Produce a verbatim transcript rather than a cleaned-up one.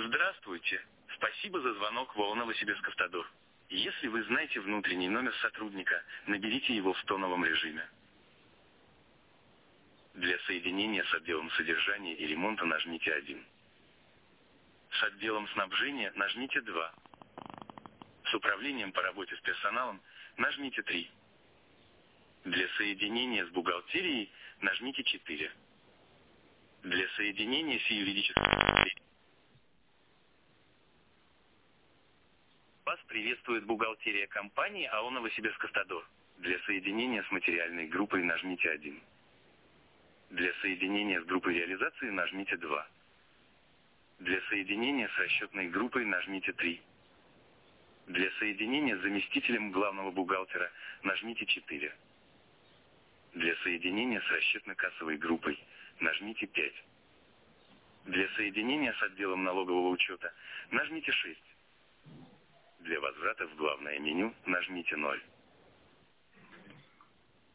Здравствуйте. Спасибо за звонок в ООО «Новосибирск-Автодор». Если вы знаете внутренний номер сотрудника, наберите его в тоновом режиме. Для соединения с отделом содержания и ремонта нажмите один. С отделом снабжения нажмите два. С управлением по работе с персоналом нажмите три. Для соединения с бухгалтерией нажмите четыре. Для соединения с юридическим... Вас приветствует бухгалтерия компании ООО «Новосибирск-Автодор». Для соединения с материальной группой нажмите один. Для соединения с группой реализации нажмите два. Для соединения с расчетной группой нажмите три. Для соединения с заместителем главного бухгалтера нажмите четыре. Для соединения с расчетно-кассовой группой нажмите пять. Для соединения с отделом налогового учета нажмите шесть. Для возврата в главное меню нажмите ноль.